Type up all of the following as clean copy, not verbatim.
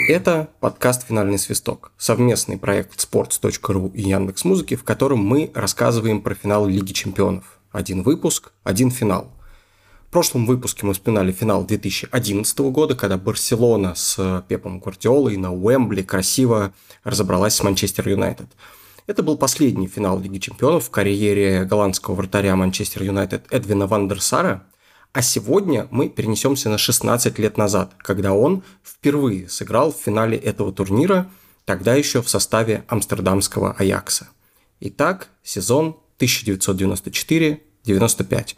Это подкаст «Финальный свисток», совместный проект sports.ru и Яндекс.Музыки, в котором мы рассказываем про финал Лиги Чемпионов. Один выпуск, один финал. В прошлом выпуске мы вспоминали финал 2011 года, когда Барселона с Пепом Гвардиолой на Уэмбли красиво разобралась с Манчестер Юнайтед. Это был последний финал Лиги Чемпионов в карьере голландского вратаря Манчестер Юнайтед Эдвина ван дер Сара. А сегодня мы перенесемся на 16 лет назад, когда он впервые сыграл в финале этого турнира, тогда еще в составе амстердамского Аякса. Итак, сезон 1994-95.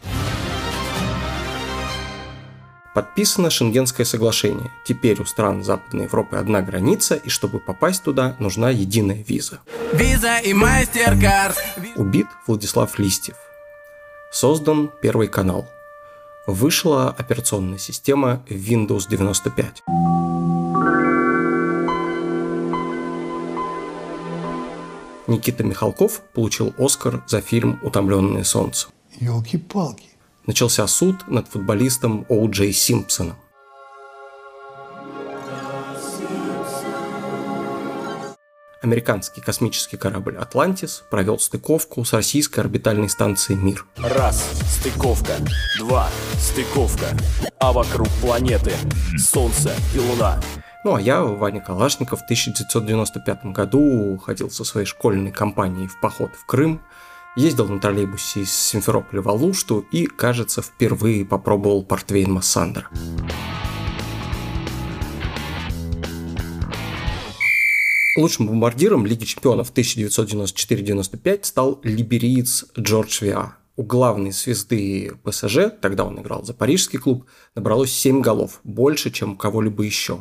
Подписано Шенгенское соглашение. Теперь у стран Западной Европы одна граница, и чтобы попасть туда, нужна единая виза. Виза и MasterCard. Убит Владислав Листьев. Создан Первый канал. Вышла операционная система Windows 95. Никита Михалков получил Оскар за фильм «Утомленные солнцем». Ёлки-палки. Начался суд над футболистом О. Джей Симпсоном. Американский космический корабль «Атлантис» провел стыковку с российской орбитальной станцией «Мир». Раз, стыковка. Два, стыковка. А вокруг планеты Солнце и Луна. Ну а я, Ваня Калашников, в 1995 году ходил со своей школьной компанией в поход в Крым, ездил на троллейбусе из Симферополя в Алушту и, кажется, впервые попробовал портвейн Массандра. Лучшим бомбардиром Лиги Чемпионов 1994-95 стал либериец Джордж Веа. У главной звезды ПСЖ, тогда он играл за парижский клуб, набралось 7 голов, больше, чем у кого-либо еще.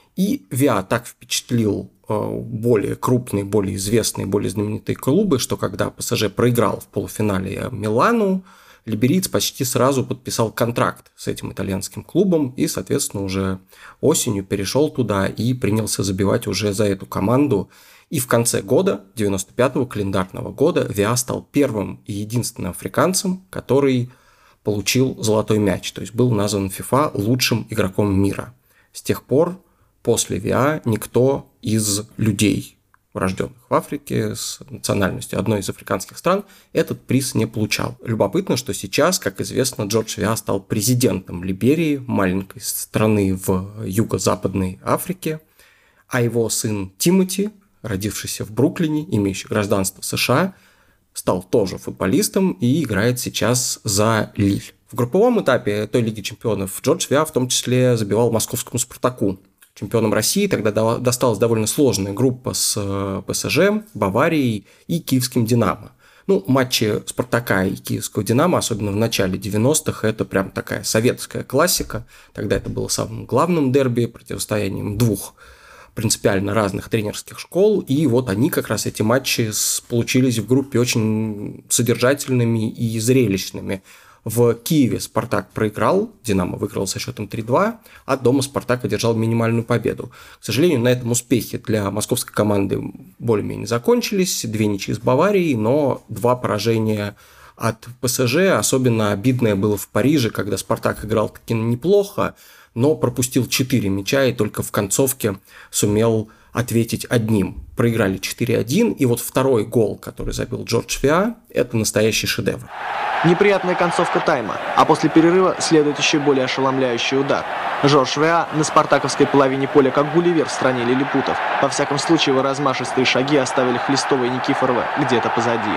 И Веа так впечатлил более крупные, более известные, более знаменитые клубы, что когда ПСЖ проиграл в полуфинале Милану, либериец почти сразу подписал контракт с этим итальянским клубом и, соответственно, уже осенью перешел туда и принялся забивать уже за эту команду. И в конце года, 95-го календарного года, Веа стал первым и единственным африканцем, который получил золотой мяч, то есть был назван FIFA лучшим игроком мира. С тех пор, после Веа, никто из людей, рожденных в Африке, с национальностью одной из африканских стран, этот приз не получал. Любопытно, что сейчас, как известно, Джордж Веа стал президентом Либерии, маленькой страны в юго-западной Африке, а его сын Тимоти, родившийся в Бруклине, имеющий гражданство США, стал тоже футболистом и играет сейчас за Лиль. В групповом этапе той Лиги Чемпионов Джордж Веа в том числе забивал московскому «Спартаку». Чемпионом России тогда досталась довольно сложная группа с ПСЖ, Баварией и Киевским «Динамо». Ну, матчи «Спартака» и Киевского «Динамо», особенно в начале 90-х, это прям такая советская классика. Тогда это было самым главным дерби, противостоянием двух принципиально разных тренерских школ. И вот они как раз, эти матчи, получились в группе очень содержательными и зрелищными. В Киеве «Спартак» проиграл, «Динамо» выиграл со счетом 3-2, а дома «Спартак» одержал минимальную победу. К сожалению, на этом успехи для московской команды более-менее закончились. 2 ничьи с Баварией, но 2 поражения от ПСЖ. Особенно обидное было в Париже, когда «Спартак» играл таки неплохо, но пропустил 4 мяча и только в концовке сумел ответить одним. Проиграли 4-1, и вот второй гол, который забил Джордж Веа, это настоящий шедевр. Неприятная концовка тайма, а после перерыва следует еще более ошеломляющий удар. Жорж Веа на спартаковской половине поля как Гулливер в стране лилипутов. Во всяком случае, его размашистые шаги оставили Хлестова и Никифорова где-то позади.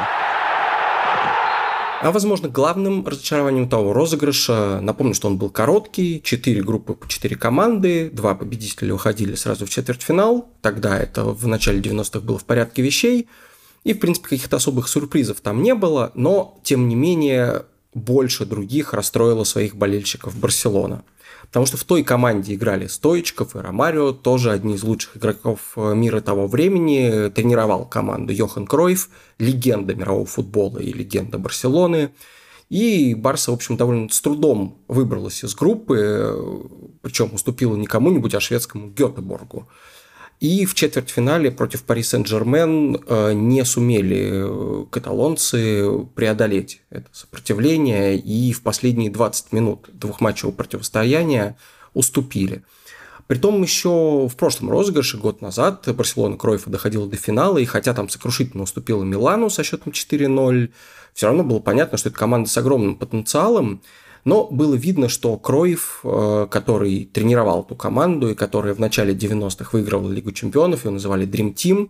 А, возможно, главным разочарованием того розыгрыша, напомню, что он был короткий, 4 группы по 4 команды, 2 победителя уходили сразу в четвертьфинал, тогда это в начале 90-х было в порядке вещей, и, в принципе, каких-то особых сюрпризов там не было, но, тем не менее, больше других расстроила своих болельщиков Барселона. Потому что в той команде играли Стоичков и Ромарио, тоже одни из лучших игроков мира того времени, тренировал команду Йохан Кройф, легенда мирового футбола и легенда Барселоны. И Барса, в общем, довольно с трудом выбралась из группы, причем уступила не кому-нибудь, а шведскому Гетеборгу. И в четвертьфинале против Пари Сен-Жермен не сумели каталонцы преодолеть это сопротивление и в последние 20 минут двухматчевого противостояния уступили. Притом еще в прошлом розыгрыше, год назад, Барселона Кройфа доходила до финала, и хотя там сокрушительно уступила Милану со счетом 4-0, все равно было понятно, что это команда с огромным потенциалом, но было видно, что Кройф, который тренировал эту команду и которая в начале 90-х выигрывала Лигу чемпионов, ее называли Dream Team,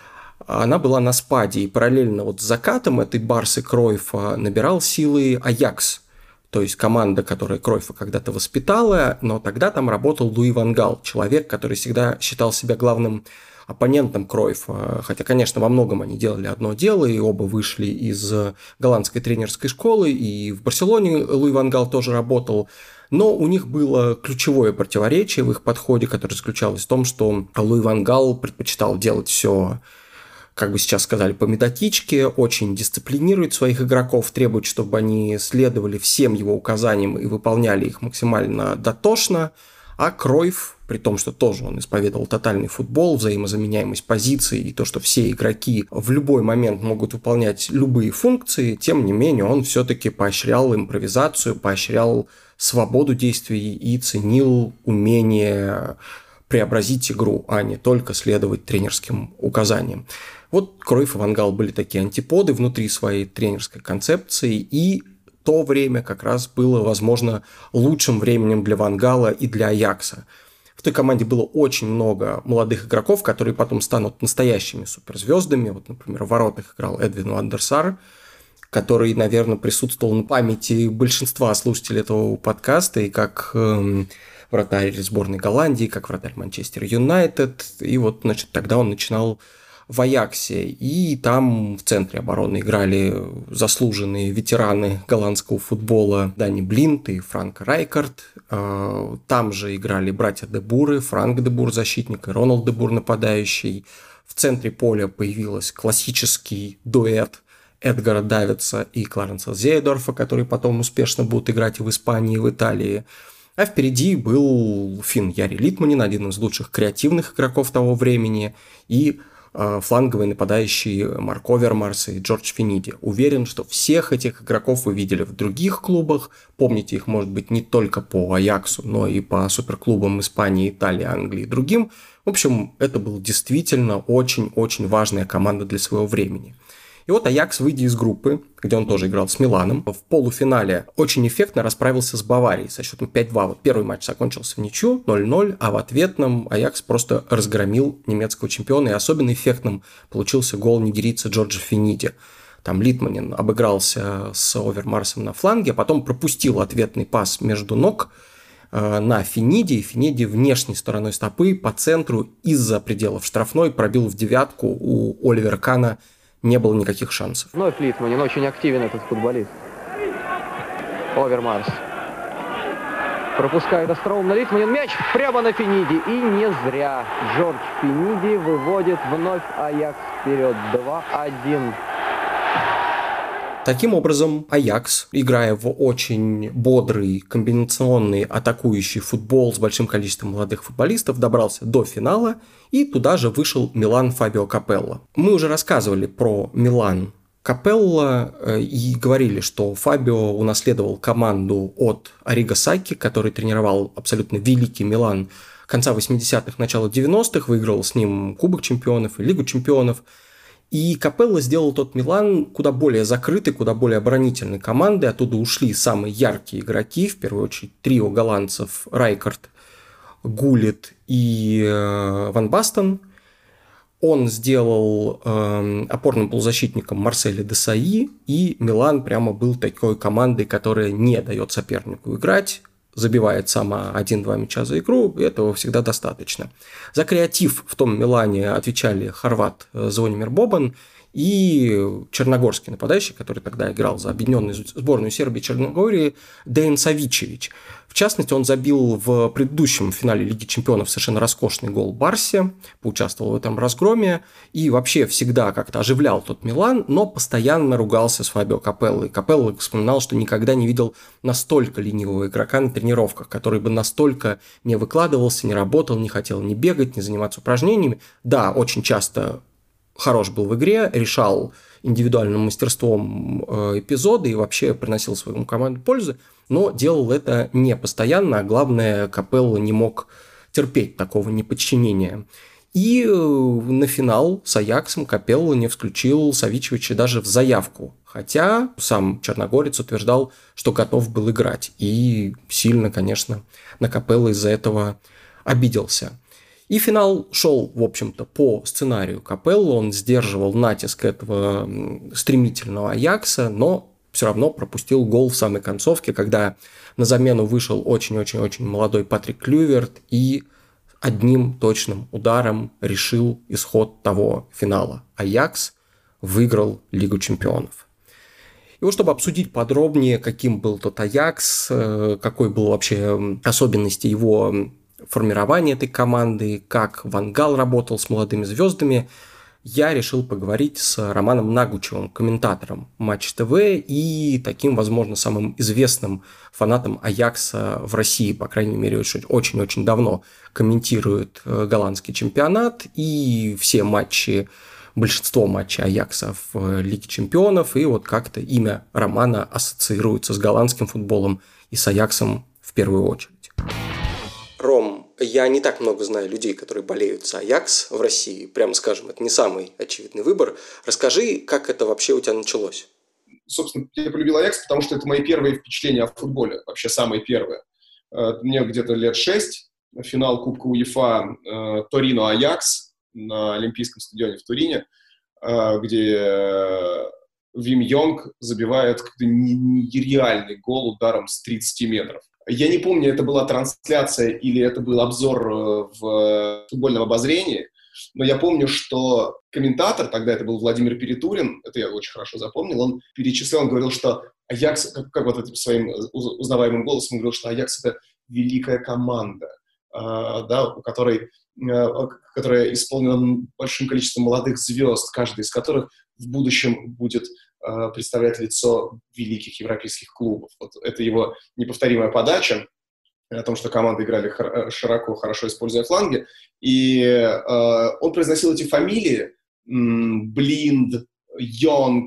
она была на спаде, и параллельно вот с закатом этой Барсы Кройфа набирал силы Аякс, то есть команда, которая Кройфа когда-то воспитала, но тогда там работал Луи ван Гал, человек, который всегда считал себя главным оппонентом Кройфа, хотя, конечно, во многом они делали одно дело, и оба вышли из голландской тренерской школы, и в Барселоне Луи ван Гал тоже работал, но у них было ключевое противоречие в их подходе, которое заключалось в том, что Луи ван Гал предпочитал делать все, как бы сейчас сказали, по методичке, очень дисциплинирует своих игроков, требует, чтобы они следовали всем его указаниям и выполняли их максимально дотошно, а Кройф, при том, что тоже он исповедовал тотальный футбол, взаимозаменяемость позиций и то, что все игроки в любой момент могут выполнять любые функции, тем не менее он все-таки поощрял импровизацию, поощрял свободу действий и ценил умение преобразить игру, а не только следовать тренерским указаниям. Вот Кройф и ван Гал были такие антиподы внутри своей тренерской концепции, и то время как раз было, возможно, лучшим временем для ван Гала и для Аякса. В той команде было очень много молодых игроков, которые потом станут настоящими суперзвездами. Вот, например, в воротах играл Эдвин ван дер Сар, который, наверное, присутствовал на памяти большинства слушателей этого подкаста, и как вратарь сборной Голландии, как вратарь Манчестер Юнайтед. И вот, значит, тогда он начинал в Аяксе, и там в центре обороны играли заслуженные ветераны голландского футбола Дани Блинт и Франк Райкард. Там же играли братья де Буры, Франк де Бур защитник и Роналд де Бур нападающий. В центре поля появился классический дуэт Эдгара Давидса и Кларенса Зейдорфа, которые потом успешно будут играть и в Испании, и в Италии. А впереди был финн Яри Литманен, один из лучших креативных игроков того времени, и фланговые нападающие Марк Овермарс и Джордж Финиди. Уверен, что всех этих игроков вы видели в других клубах. Помните их, может быть, не только по Аяксу, но и по суперклубам Испании, Италии, Англии и другим. В общем, это была действительно очень-очень важная команда для своего времени. И вот Аякс, выйдя из группы, где он тоже играл с Миланом, в полуфинале очень эффектно расправился с Баварией со счетом 5-2. Вот первый матч закончился в ничью, 0-0, а в ответном Аякс просто разгромил немецкого чемпиона, и особенно эффектным получился гол нигерийца Джорджа Финиди. Там Литманен обыгрался с Овермарсом на фланге, а потом пропустил ответный пас между ног на Финиди, и Финиди внешней стороной стопы по центру из-за пределов штрафной пробил в девятку. У Оливера Кана не было никаких шансов. Вновь Литманен, очень активен этот футболист. Овермарс пропускает остроумно Литманен, мяч прямо на Финиди, и не зря. Джордж Финиди выводит вновь Аякс вперед 2-1. Таким образом, Аякс, играя в очень бодрый, комбинационный, атакующий футбол с большим количеством молодых футболистов, добрался до финала, и туда же вышел Милан Фабио Капелло. Мы уже рассказывали про Милан Капелло и говорили, что Фабио унаследовал команду от Арриго Сакки, который тренировал абсолютно великий Милан конца 80-х, начала 90-х, выиграл с ним Кубок чемпионов и Лигу чемпионов. И Капелло сделал тот Милан куда более закрытой, куда более оборонительной командой. Оттуда ушли самые яркие игроки, в первую очередь трио голландцев Райкард, Гулlit и Ван Бастен. Он сделал опорным полузащитником Марселя Десаи, и Милан прямо был такой командой, которая не дает сопернику играть, забивает сама 1-2 мяча за игру, и этого всегда достаточно. За креатив в том Милане отвечали хорват Звонимир Бобан и черногорский нападающий, который тогда играл за объединенную сборную Сербии и Черногории, Деjan Savicevic. В частности, он забил в предыдущем финале Лиги чемпионов совершенно роскошный гол Барсе, поучаствовал в этом разгроме и вообще всегда как-то оживлял тот Милан, но постоянно ругался с Фабио Капелло. И Капелло вспоминал, что никогда не видел настолько ленивого игрока на тренировках, который бы настолько не выкладывался, не работал, не хотел ни бегать, ни заниматься упражнениями. Да, очень часто хорош был в игре, решал индивидуальным мастерством эпизоды и вообще приносил своему команде пользу, но делал это не постоянно, а главное, Капелло не мог терпеть такого неподчинения. И на финал с Аяксом Капелло не включил Савичевича даже в заявку. Хотя сам черногорец утверждал, что готов был играть. И сильно, конечно, на Капелло из-за этого обиделся. И финал шел, в общем-то, по сценарию Капелло. Он сдерживал натиск этого стремительного Аякса, но все равно пропустил гол в самой концовке, когда на замену вышел очень-очень-очень молодой Патрик Клюйверт и одним точным ударом решил исход того финала. Аякс выиграл Лигу чемпионов. И вот чтобы обсудить подробнее, каким был тот Аякс, какой был вообще особенности его формирования этой команды, как Ван Гал работал с молодыми звездами, я решил поговорить с Романом Нагучевым, комментатором Матч ТВ и таким, возможно, самым известным фанатом Аякса в России, по крайней мере, очень-очень давно комментирует голландский чемпионат и все матчи, большинство матчей Аякса в Лиге чемпионов, и вот как-то имя Романа ассоциируется с голландским футболом и с Аяксом в первую очередь. Ром, я не так много знаю людей, которые болеют за Аякс в России. Прямо скажем, это не самый очевидный выбор. Расскажи, как это вообще у тебя началось? Собственно, я полюбил Аякс, потому что это мои первые впечатления о футболе. Вообще самые первые. Мне где-то лет 6. Финал Кубка УЕФА Торино-Аякс на Олимпийском стадионе в Турине, где Вим Йонг забивает какой-то нереальный гол ударом с 30 метров. Я не помню, это была трансляция или это был обзор в футбольном обозрении, но я помню, что комментатор, тогда это был Владимир Перетурин, это я очень хорошо запомнил, он перечислял, он говорил, что Аякс, как вот этим своим узнаваемым голосом, он говорил, что Аякс — это великая команда, да, которая исполнена большим количеством молодых звезд, каждый из которых в будущем будет представлять лицо великих европейских клубов. Вот это его неповторимая подача о том, что команды играли широко, хорошо используя фланги. И он произносил эти фамилии: Блинд, Йонг,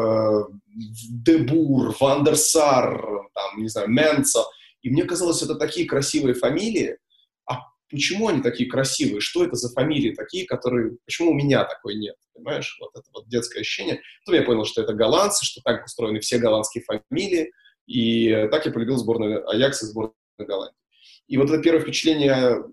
Дебур, Ван дер Сар, там, не знаю, Менцо. И мне казалось, это такие красивые фамилии. А почему они такие красивые? Что это за фамилии такие, которые... Почему у меня такой нет? Понимаешь? Вот это вот детское ощущение. Потом я понял, что это голландцы, что так устроены все голландские фамилии. И так я полюбил сборную Аякса и сборную Голландии. И вот это первое впечатление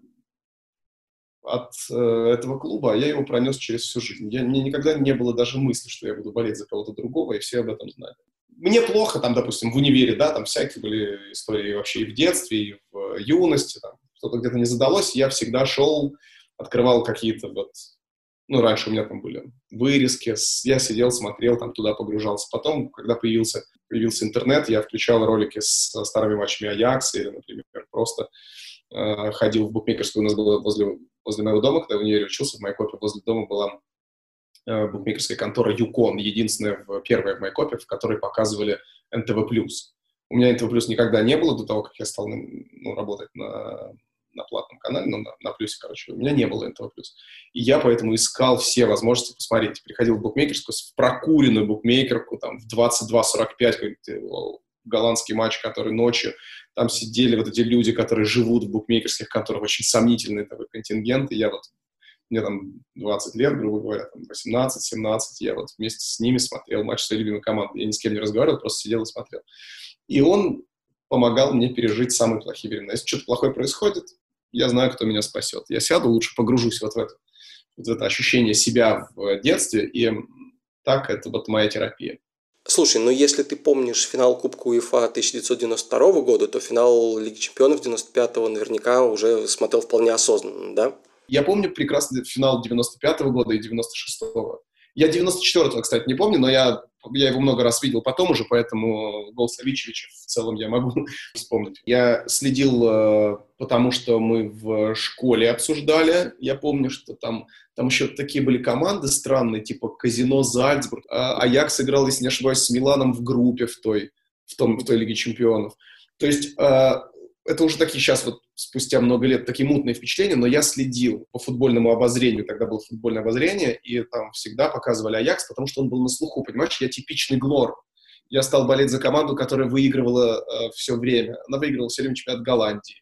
от этого клуба, я его пронес через всю жизнь. Мне никогда не было даже мысли, что я буду болеть за кого-то другого, и все об этом знали. Мне плохо, там, допустим, в универе, да, там всякие были истории вообще и в детстве, и в юности, там, что-то где-то не задалось, я всегда шел, открывал какие-то вот, ну, раньше у меня там были вырезки, я сидел, смотрел, там, туда погружался. Потом, когда появился интернет, я включал ролики со старыми матчами Аякса или, например, просто ходил в букмекерскую, у нас было возле моего дома, когда я в универе учился, в Майкопе возле дома была букмекерская контора Юкон, единственная, первая в Майкопе, в которой показывали НТВ+. У меня НТВ+ никогда не было до того, как я стал работать на платном канале, на плюсе, короче. У меня не было НТВ+. И я поэтому искал все возможности посмотреть. Приходил в букмекерскую, в прокуренную букмекерку, там, в 22:45, какой-то голландский матч, который ночью. Там сидели вот эти люди, которые живут в букмекерских конторах, очень сомнительный такой контингент. И мне там 20 лет, грубо говоря, там 18-17, я вот вместе с ними смотрел матч своей любимой команды. Я ни с кем не разговаривал, просто сидел и смотрел. И он помогал мне пережить самые плохие времена. Если что-то плохое происходит, я знаю, кто меня спасет. Я сяду, лучше погружусь вот в это ощущение себя в детстве, и так это вот моя терапия. Слушай, ну если ты помнишь финал Кубка УЕФА 1992 года, то финал Лиги чемпионов 95-го наверняка уже смотрел вполне осознанно, да? Я помню прекрасно финал 95-го года и 96-го. Я 94-го, кстати, не помню, но я его много раз видел потом уже, поэтому гол Савичевича в целом я могу вспомнить. Я следил, потому что мы в школе обсуждали. Я помню, что там еще такие были команды странные, типа Казино Зальцбург. Аякс играл, если не ошибаюсь, с Миланом в группе в той Лиге чемпионов. То есть это уже такие сейчас, вот спустя много лет, такие мутные впечатления, но я следил по футбольному обозрению, тогда было футбольное обозрение, и там всегда показывали Аякс, потому что он был на слуху, понимаешь, я типичный глор. Я стал болеть за команду, которая выигрывала все время. Она выигрывала все время чемпионат Голландии.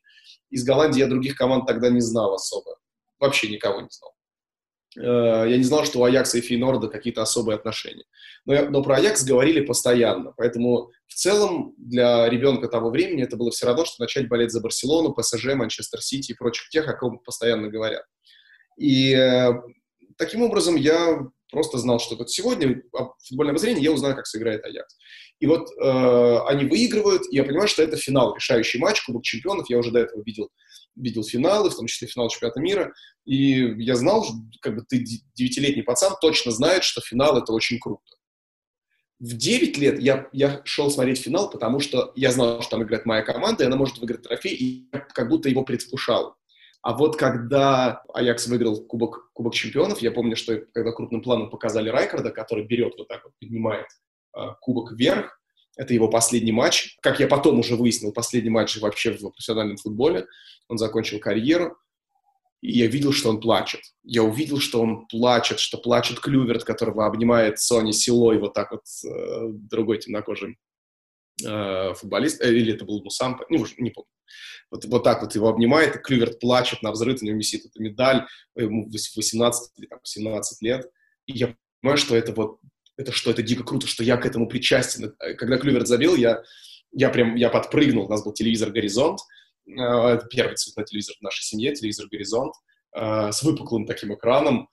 Из Голландии я других команд тогда не знал особо. Вообще никого не знал. Я не знал, что у Аякса и Фейнорда какие-то особые отношения. Но про Аякс говорили постоянно. Поэтому в целом для ребенка того времени это было все равно, что начать болеть за Барселону, ПСЖ, Манчестер Сити и прочих тех, о ком постоянно говорят. И таким образом я просто знал, что вот сегодня в футбольное обозрение я узнаю, как сыграет Аякс. И вот они выигрывают, и я понимаю, что это финал, решающий матч, Кубок чемпионов. Я уже до этого видел финалы, в том числе финал чемпионата мира. И я знал, как бы ты 9-летний пацан точно знает, что финал — это очень круто. В 9 лет я шел смотреть финал, потому что я знал, что там играет моя команда, и она может выиграть трофей, и я как будто его предвкушал. А вот когда Аякс выиграл Кубок чемпионов, я помню, что когда крупным планом показали Райкарда, который берет вот так вот, поднимает кубок вверх, это его последний матч. Как я потом уже выяснил, последний матч вообще в профессиональном футболе. Он закончил карьеру, и я видел, что он плачет. Я увидел, что он плачет, что плачет Клюверт, которого обнимает Сони Силой, вот так вот другой темнокожий футболист, или это был Мусампа, не помню. Вот так вот его обнимает, и Клюверт плачет на взрыв, у него висит эта медаль, ему 18 или там, 17 лет. И я понимаю, что это дико круто, что я к этому причастен. Когда Клюверт забил, я подпрыгнул, у нас был телевизор «Горизонт», это первый цветной телевизор в нашей семье, телевизор «Горизонт», с выпуклым таким экраном,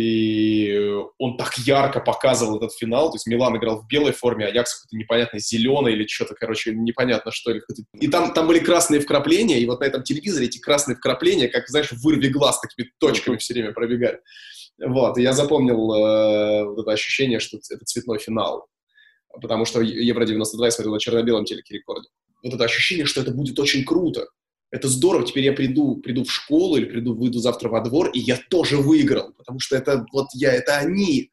и он так ярко показывал этот финал, то есть Милан играл в белой форме, Аякс какой-то непонятной зеленой или что-то, короче, непонятно что. И там были красные вкрапления, и вот на этом телевизоре эти красные вкрапления, как, знаешь, вырви глаз, такими точками все время пробегали. Вот, и я запомнил вот это ощущение, что это цветной финал, потому что Евро-92 я смотрел на черно-белом телекорде. Вот это ощущение, что это будет очень круто. Это здорово, теперь я приду в школу или выйду завтра во двор, и я тоже выиграл, потому что это они.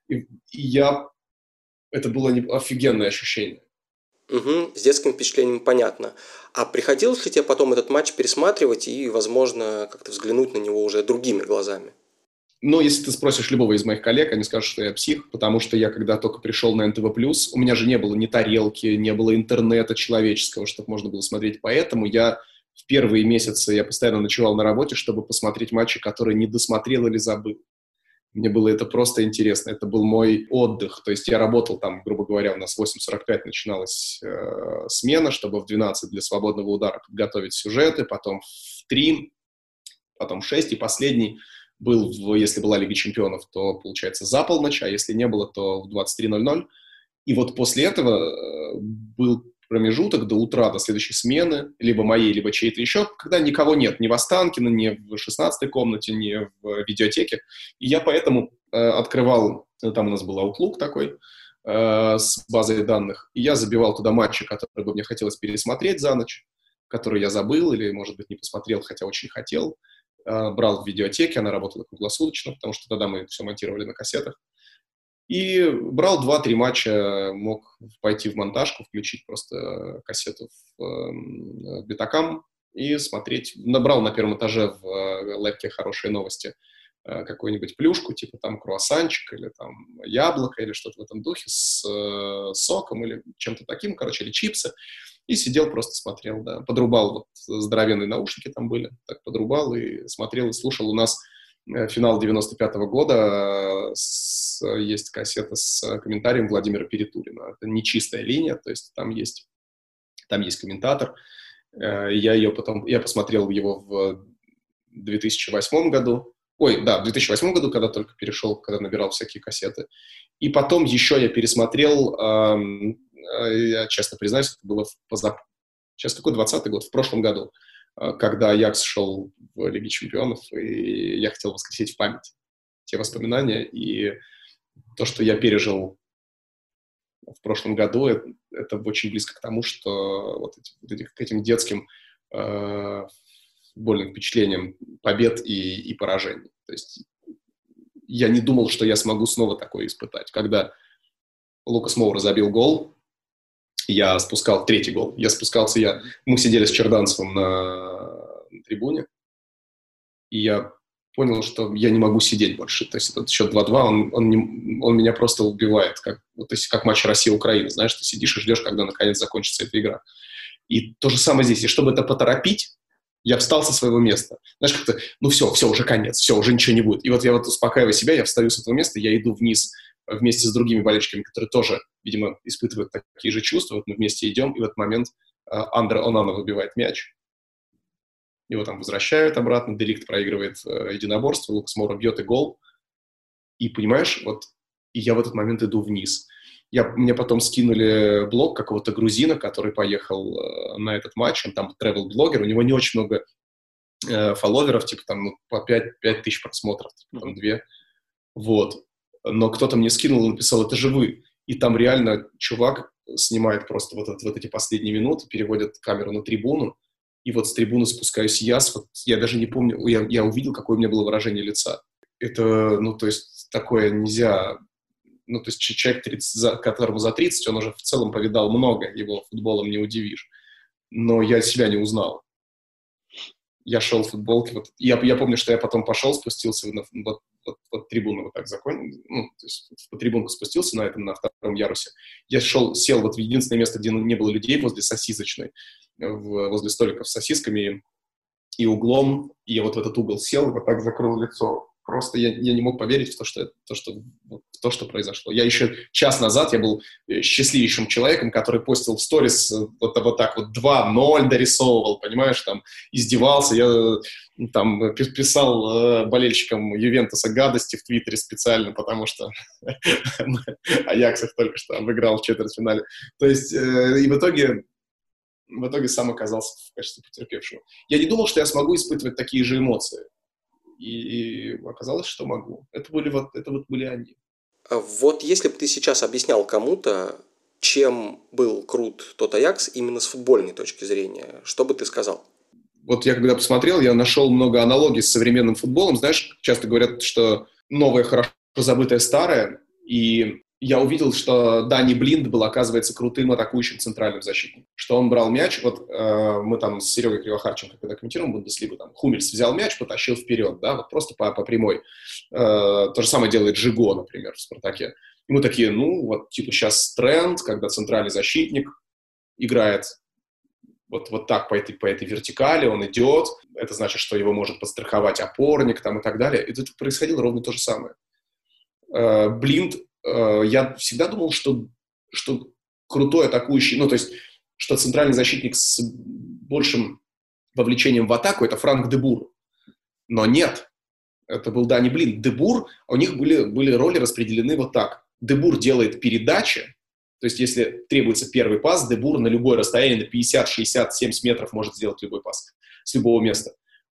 Это было офигенное ощущение. Угу, с детским впечатлением понятно. А приходилось ли тебе потом этот матч пересматривать и, возможно, как-то взглянуть на него уже другими глазами? Но если ты спросишь любого из моих коллег, они скажут, что я псих, потому что я, когда только пришел на НТВ+, у меня же не было ни тарелки, не было интернета человеческого, чтобы можно было смотреть. Поэтому в первые месяцы я постоянно ночевал на работе, чтобы посмотреть матчи, которые не досмотрел или забыл. Мне было это просто интересно. Это был мой отдых. То есть я работал там, грубо говоря, у нас в 8:45 начиналась смена, чтобы в 12 для свободного удара подготовить сюжеты, потом в 3, потом в 6, и последний был, если была Лига чемпионов, то, получается, за полночь, а если не было, то в 23:00. И вот после этого был промежуток до утра, до следующей смены, либо моей, либо чьей-то еще, когда никого нет, ни в Останкино, ни в 16-й комнате, ни в видеотеке. И я поэтому открывал, там у нас был Outlook такой, с базой данных, и я забивал туда матчи, которые бы мне хотелось пересмотреть за ночь, которые я забыл или, может быть, не посмотрел, хотя очень хотел. Брал в видеотеке, она работала круглосуточно, потому что тогда мы все монтировали на кассетах. И брал 2-3 матча, мог пойти в монтажку, включить просто кассету в Бетакам и смотреть. Набрал на первом этаже в лэпке «Хорошие новости» какую-нибудь плюшку, типа там круассанчик или там яблоко или что-то в этом духе с соком или чем-то таким, короче, или чипсы. И сидел, просто смотрел, да. Подрубал, вот здоровенные наушники там были, так подрубал и смотрел, и слушал. У нас финал 95-го года, есть кассета с комментарием Владимира Перетурина. Это не чистая линия, то есть там есть комментатор. Я посмотрел его в 2008 году. В 2008 году, когда только перешел, когда набирал всякие кассеты. И потом еще я пересмотрел, я честно признаюсь, это было сейчас какой 20-й год, в прошлом году, когда Аякс шел в Лиге чемпионов, и я хотел воскресить в память те воспоминания, и то, что я пережил в прошлом году, это очень близко к тому, что к этим детским футбольным впечатлениям побед и поражений. То есть я не думал, что я смогу снова такое испытать. Когда Лукас Моура забил гол, я спускал третий гол. Мы сидели с Черданцевым на трибуне, и я понял, что я не могу сидеть больше. То есть этот счет 2-2, он меня просто убивает. То есть как матч Россия-Украина. Знаешь, ты сидишь и ждешь, когда наконец закончится эта игра. И то же самое здесь. И чтобы это поторопить, Я встал со своего места. Знаешь, как-то, ну все, уже конец, все, уже ничего не будет. И вот я вот успокаиваю себя, я встаю с этого места, я иду вниз вместе с другими болельщиками, которые тоже, видимо, испытывают такие же чувства. Вот мы вместе идем, и в этот момент Андре Онана выбивает мяч. Его там возвращают обратно, Де Лихт проигрывает единоборство, Лукас Моура бьет и гол. И понимаешь, вот, и я в этот момент иду вниз. Мне потом скинули блог какого-то грузина, который поехал на этот матч, он там travel-блогер, у него не очень много фолловеров, типа там по 5 тысяч просмотров, типа там 2. Вот. Но кто-то мне скинул и написал, это же вы. И там реально чувак снимает просто вот эти последние минуты, переводит камеру на трибуну, и вот с трибуны спускаюсь я даже не помню, я увидел, какое у меня было выражение лица. Это, ну, то есть, такое нельзя... Ну, то есть, человек, которому за 30, он уже в целом повидал много, его футболом не удивишь. Но я себя не узнал. Я шел в футболке, вот, я помню, что я потом пошел, спустился вот трибуну вот так закончил, ну, то есть по трибунку спустился на втором ярусе. Я сел вот в единственное место, где не было людей, возле сосисочной, возле столиков с сосисками и углом, и я вот в этот угол сел и вот так закрыл лицо. Просто я не мог поверить в то, что произошло. Я еще час назад я был счастливейшим человеком, который постил в сторис вот так вот 2-0 дорисовывал, понимаешь, там издевался. Я там писал болельщикам Ювентуса гадости в Твиттере специально, потому что Аякс их только что обыграл в четвертьфинале. То есть и в итоге сам оказался в качестве потерпевшего. Я не думал, что я смогу испытывать такие же эмоции. И оказалось, что могу. Это были они. Вот если бы ты сейчас объяснял кому-то, чем был крут тот Аякс именно с футбольной точки зрения, что бы ты сказал? Вот я когда посмотрел, я нашел много аналогий с современным футболом. Знаешь, часто говорят, что новое хорошо забытое старое. И я увидел, что Дани Блинд был, оказывается, крутым атакующим центральным защитником. Что он брал мяч, вот мы там с Серегой Кривохарченко, когда комментируем Бундеслигу, там Хумельс взял мяч, потащил вперед, да, вот просто по прямой. То же самое делает Жиго, например, в «Спартаке». И мы такие, ну, вот типа сейчас тренд, когда центральный защитник играет вот так по этой вертикали, он идет, это значит, что его может подстраховать опорник там и так далее. И тут происходило ровно то же самое. Блинд, я всегда думал, что крутой атакующий, ну, то есть, что центральный защитник с большим вовлечением в атаку — это Франк де Бур. Но нет, это был Дани Блинд. Де Бур, у них были роли распределены вот так. Де Бур делает передачи, то есть, если требуется первый пас, Де Бур на любое расстояние, на 50, 60, 70 метров может сделать любой пас с любого места.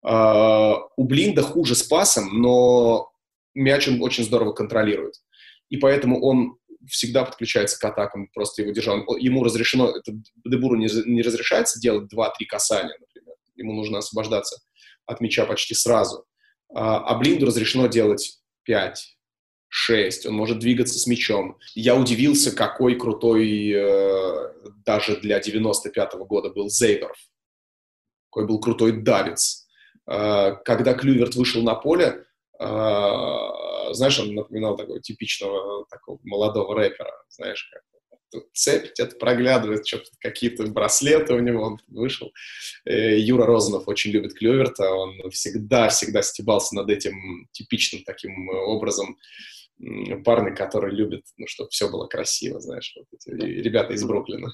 У Блинда хуже с пасом, но мяч он очень здорово контролирует. И поэтому он всегда подключается к атакам, просто его держал. Ему разрешено, Де Буру не разрешается делать 2-3 касания, например. Ему нужно освобождаться от мяча почти сразу. А Блинду разрешено делать 5, 6. Он может двигаться с мячом. Я удивился, какой крутой даже для 95-го года был Зейдорф. Какой был крутой Давидс. Когда Клюверт вышел на поле, знаешь, он напоминал такого типичного такого молодого рэпера, знаешь, как тут цепь где-то проглядывает, что-то какие-то браслеты у него, он вышел. Юра Розанов очень любит Клюверта, он всегда стебался над этим типичным таким образом парня, который любит, ну, чтобы все было красиво, знаешь, вот эти ребята из Бруклина.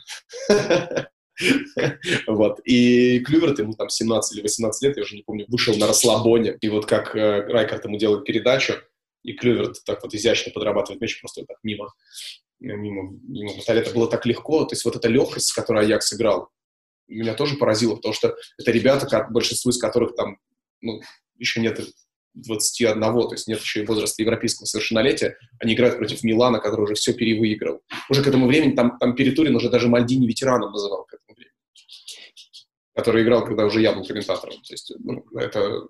Вот. И Клюверт, ему там 17 или 18 лет, я уже не помню, вышел на расслабоне. И вот как Райкард ему делает передачу, и Клюверт так вот изящно подрабатывает мяч, просто так мимо вратаря. Это было так легко. То есть вот эта легкость, с которой Аякс играл, меня тоже поразило, потому что это ребята, большинство из которых там, ну, еще нет 21, то есть нет еще и возраста европейского совершеннолетия, они играют против Милана, который уже все перевыиграл. Уже к этому времени, там Перетурин уже даже Мальдини ветераном называл к этому времени, который играл, когда уже я был комментатором. То есть, ну, это,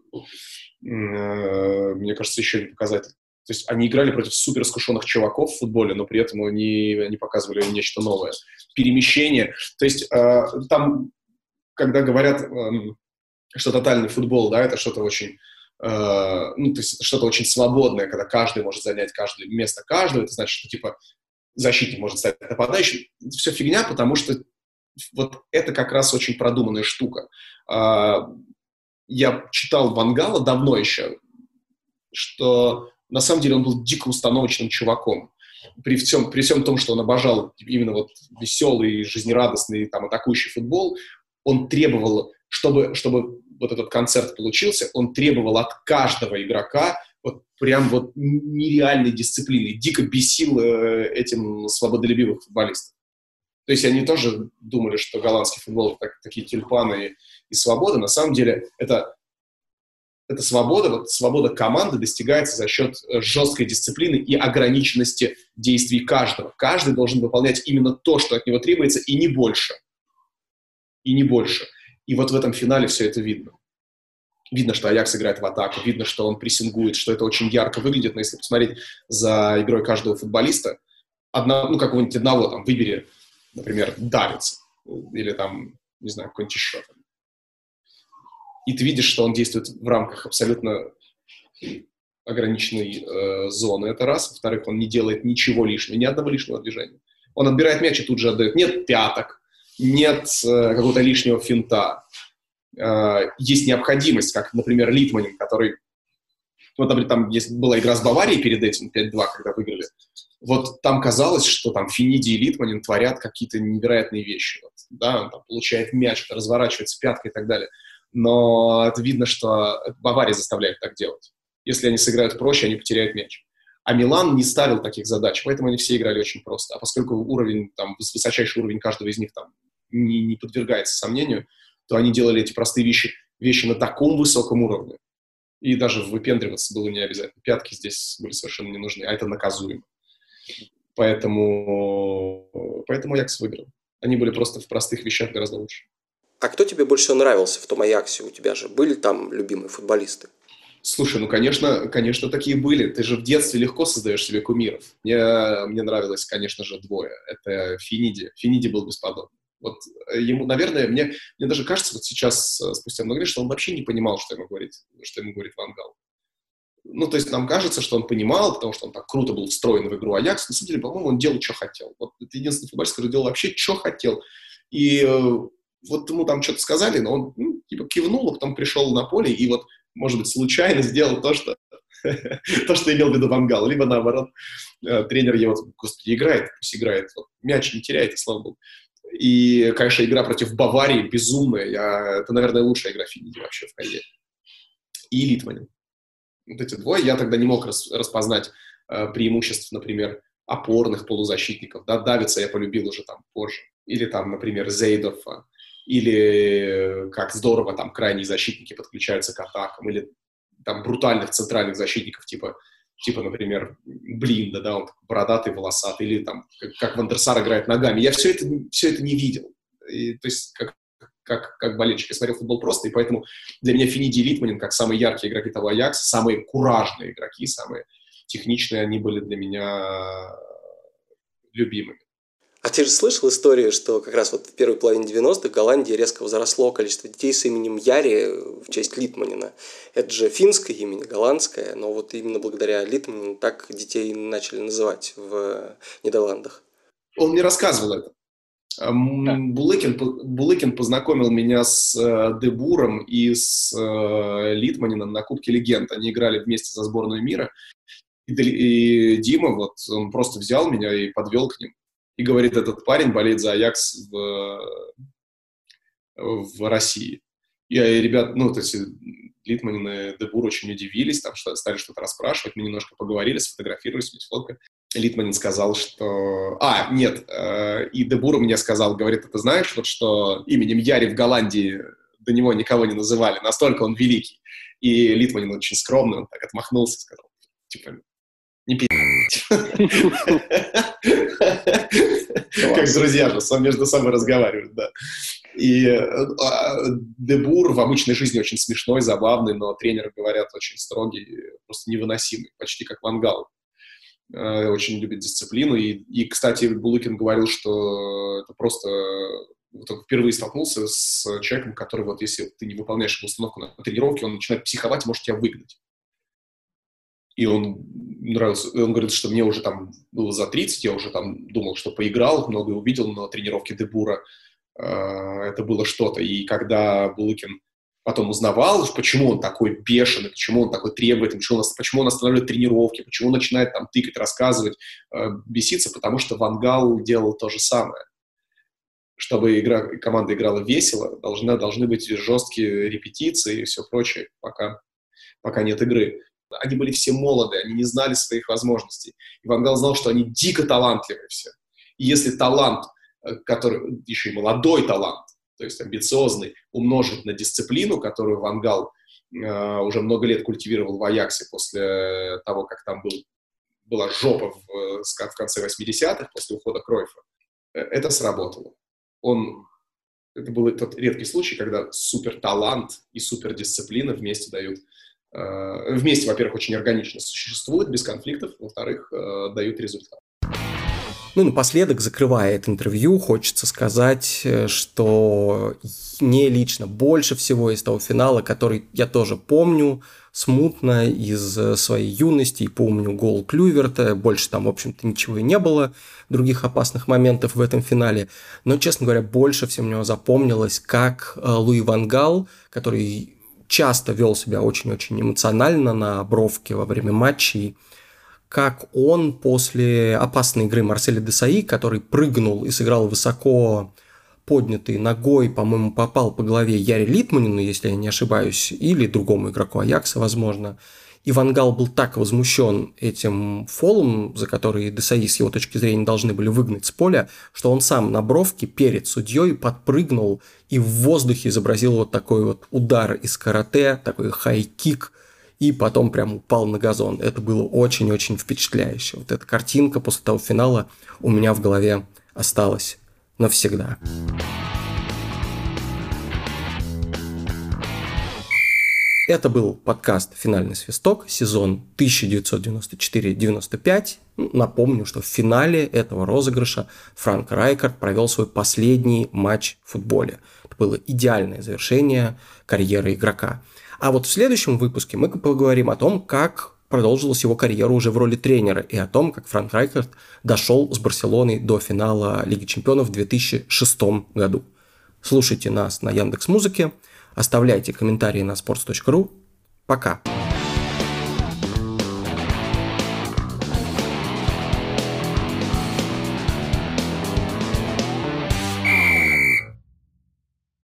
мне кажется, еще не показатель. То есть они играли против суперискушенных чуваков в футболе, но при этом они показывали нечто новое. Перемещение. То есть там, когда говорят, что тотальный футбол, да, это что-то очень... ну, то есть это что-то очень свободное, когда каждый может занять место каждого, это значит, что, типа, защитник может стать нападающим. Это все фигня, потому что вот это как раз очень продуманная штука. я читал Ван Гала давно еще, что на самом деле он был дико установочным чуваком. При всем том, что он обожал именно вот веселый, жизнерадостный, там, атакующий футбол, он требовал, чтобы вот этот концерт получился, он требовал от каждого игрока вот прям вот нереальной дисциплины, дико бесил этим свободолюбивых футболистов. То есть они тоже думали, что голландский футбол такие тюльпаны и свобода. На самом деле это свобода, вот свобода команды достигается за счет жесткой дисциплины и ограниченности действий каждого. Каждый должен выполнять именно то, что от него требуется, и не больше. И не больше. И вот в этом финале все это видно. Видно, что Аякс играет в атаку, видно, что он прессингует, что это очень ярко выглядит. Но если посмотреть за игрой каждого футболиста, какого-нибудь одного там выбери, например, Давидса, или там, не знаю, какой-нибудь еще. И ты видишь, что он действует в рамках абсолютно ограниченной зоны. Это раз. Во-вторых, он не делает ничего лишнего, ни одного лишнего движения. Он отбирает мяч и тут же отдает. Нет пяток, нет какого-то лишнего финта. Есть необходимость, как, например, Литманин, который... Вот, например, там была игра с Баварией перед этим, 5-2, когда выиграли. Вот там казалось, что там Финиди и Литманин творят какие-то невероятные вещи. Вот, да, он там получает мяч, разворачивается пяткой и так далее. Но это видно, что Бавария заставляет так делать. Если они сыграют проще, они потеряют мяч. А Милан не ставил таких задач, поэтому они все играли очень просто. А поскольку уровень, там, высочайший уровень каждого из них там не подвергается сомнению, то они делали эти простые вещи на таком высоком уровне. И даже выпендриваться было не обязательно. Пятки здесь были совершенно не нужны, а это наказуемо. Поэтому Аякс выиграл. Они были просто в простых вещах гораздо лучше. А кто тебе больше всего нравился в том Аяксе? У тебя же были там любимые футболисты? Слушай, конечно, такие были. Ты же в детстве легко создаешь себе кумиров. Мне нравилось, конечно же, двое. Это Финиди. Финиди был бесподобный. Вот ему, наверное, мне даже кажется, вот сейчас, спустя много лет, что он вообще не понимал, что ему говорит Ван Гал. Ну, то есть нам кажется, что он понимал, потому что он так круто был встроен в игру Аякс. На самом деле, по-моему, он делал, что хотел. Вот это единственный футболист, который делал вообще, что хотел. И вот ему там что-то сказали, но он типа кивнул, а потом пришел на поле и вот, может быть, случайно сделал то, что имел в виду Ван Гал. Либо наоборот, тренер его, господи, играет, пусть играет. Вот, мяч не теряет, и слава богу. И, конечно, игра против Баварии безумная. Это, наверное, лучшая игра Финиди вообще в карьере. И Литманин. Вот эти двое. Я тогда не мог распознать преимуществ, например, опорных полузащитников. Да? Давидса я полюбил уже там позже. Или там, например, Зейдорфа. Или как здорово там крайние защитники подключаются к атакам. Или там брутальных центральных защитников типа, например, Блинда, да, он бородатый, волосатый, или там, как Ван дер Сар играет ногами. Я все это не видел. И, то есть, как болельщик, я смотрел футбол просто, и поэтому для меня Финиди и Литманин, как самые яркие игроки того Аякса, самые куражные игроки, самые техничные, они были для меня любимыми. А ты же слышал историю, что как раз вот в первой половине 90-х в Голландии резко возросло количество детей с именем Яри в честь Литманина. Это же финское имя, не голландское, но вот именно благодаря Литманину так детей начали называть в Нидерландах. Он мне рассказывал это. Булыкин познакомил меня с Де Буром и с Литманином на Кубке Легенд. Они играли вместе за сборную мира. И Дима, вот, он просто взял меня и подвел к ним. И говорит, этот парень болеет за Аякс в России. И ребят, то есть Литманин и Де Бур очень удивились, там стали что-то расспрашивать, мы немножко поговорили, сфотографировались, фотка. Литманин сказал, что... и Де Бур мне сказал, говорит, ты знаешь, вот что именем Яри в Голландии до него никого не называли, настолько он великий. И Литманин очень скромный, он так отмахнулся, сказал, типа, не как друзья же, между собой разговаривают, да. И Де Бур в обычной жизни очень смешной, забавный, но тренеры, говорят, очень строгий, просто невыносимый, почти как Ван Гал. Очень любит дисциплину. И, кстати, Булыкин говорил, что это просто... Вот он впервые столкнулся с человеком, который, вот если ты не выполняешь его установку на тренировке, он начинает психовать и может тебя выгнать. И он говорит, что мне уже там было за 30, я уже там думал, что поиграл, многое увидел, но тренировки Де Бура это было что-то. И когда Булыкин потом узнавал, почему он такой бешеный, почему он такой требовательный, почему он останавливает тренировки, почему он начинает там тыкать, рассказывать, беситься, потому что Ван Гал делал то же самое. Чтобы команда играла весело, должны быть жесткие репетиции и все прочее, пока нет игры. Они были все молоды, они не знали своих возможностей. И Ван Гал знал, что они дико талантливые все. И если талант, который еще и молодой талант, то есть амбициозный, умножить на дисциплину, которую Ван Гал уже много лет культивировал в Аяксе после того, как там была жопа в конце 80-х, после ухода Кройфа, это сработало. Это был тот редкий случай, когда суперталант и супердисциплина вместе дают... Вместе, во-первых, очень органично существуют, без конфликтов, во-вторых, дают результат. Ну и напоследок, закрывая это интервью, хочется сказать, что мне лично больше всего из того финала, который я тоже помню смутно из своей юности, и помню гол Клюйверта, больше там, в общем-то, ничего и не было, других опасных моментов в этом финале, но, честно говоря, больше всего мне запомнилось, как Луи ван Гал, который часто вел себя очень-очень эмоционально на бровке во время матчей, как он после опасной игры Марселя Десаи, который прыгнул и сыграл высоко поднятой ногой, по-моему, попал по голове Яре Литманину, если я не ошибаюсь, или другому игроку Аякса, возможно. И Ван Гал был так возмущен этим фолом, за который Десаи, с его точки зрения, должны были выгнать с поля, что он сам на бровке перед судьей подпрыгнул и в воздухе изобразил вот такой вот удар из карате, такой хай-кик, и потом прям упал на газон. Это было очень-очень впечатляюще. Вот эта картинка после того финала у меня в голове осталась навсегда. Это был подкаст «Финальный свисток», сезон 1994-95. Напомню, что в финале этого розыгрыша Франк Райкард провел свой последний матч в футболе. Это было идеальное завершение карьеры игрока. А вот в следующем выпуске мы поговорим о том, как продолжилась его карьера уже в роли тренера, и о том, как Франк Райкард дошел с Барселоной до финала Лиги Чемпионов в 2006 году. Слушайте нас на Яндекс.Музыке, оставляйте комментарии на sports.ru. Пока!